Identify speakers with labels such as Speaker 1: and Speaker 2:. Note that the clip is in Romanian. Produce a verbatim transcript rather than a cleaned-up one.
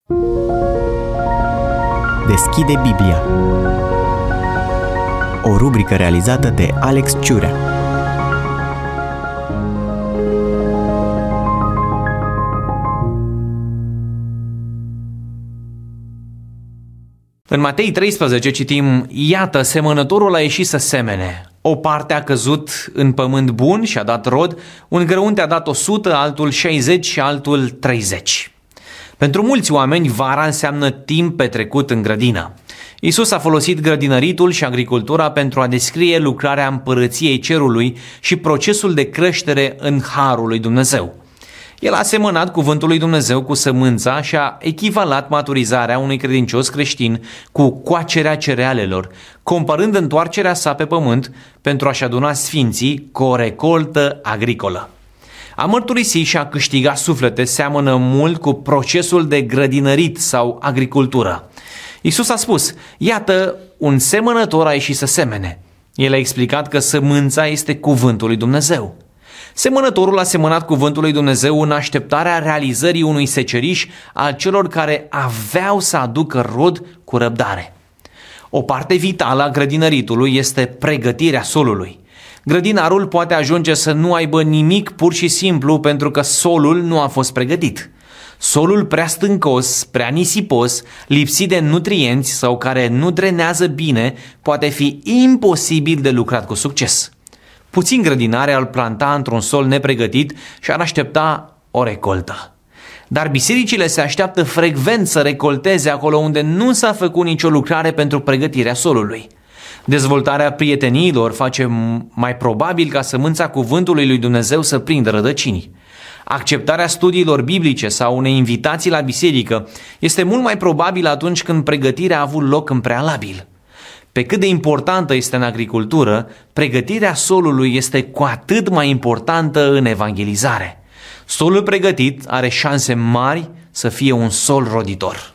Speaker 1: Deschide Biblia. O rubrică realizată de Alex Ciurea.
Speaker 2: În Matei treisprezece citim: Iată, semănătorul a ieșit să semene. O parte a căzut în pământ bun și a dat rod, un grăunte a dat o sută, altul șaizeci și altul treizeci. Pentru mulți oameni, vara înseamnă timp petrecut în grădină. Iisus a folosit grădinăritul și agricultura pentru a descrie lucrarea împărăției cerului și procesul de creștere în harul lui Dumnezeu. El a semănat cuvântul lui Dumnezeu cu sămânța și a echivalat maturizarea unui credincios creștin cu coacerea cerealelor, comparând întoarcerea sa pe pământ pentru a-și aduna sfinții cu o recoltă agricolă. A mărturisi și a câștiga suflete seamănă mult cu procesul de grădinărit sau agricultură. Iisus a spus: iată, un semănător a ieșit să semene. El a explicat că sămânța este cuvântul lui Dumnezeu. Semănătorul a semănat cuvântul lui Dumnezeu în așteptarea realizării unui seceriș al celor care aveau să aducă rod cu răbdare. O parte vitală a grădinăritului este pregătirea solului. Grădinarul poate ajunge să nu aibă nimic pur și simplu pentru că solul nu a fost pregătit. Solul prea stâncos, prea nisipos, lipsit de nutrienți sau care nu drenează bine poate fi imposibil de lucrat cu succes. Puțin grădinare ar planta într-un sol nepregătit și ar aștepta o recoltă. Dar bisericile se așteaptă frecvent să recolteze acolo unde nu s-a făcut nicio lucrare pentru pregătirea solului. Dezvoltarea prieteniilor face mai probabil ca sămânța cuvântului lui Dumnezeu să prindă rădăcini. Acceptarea studiilor biblice sau unei invitații la biserică este mult mai probabil atunci când pregătirea a avut loc în prealabil. Pe cât de importantă este în agricultură, pregătirea solului este cu atât mai importantă în evangelizare. Solul pregătit are șanse mari să fie un sol roditor.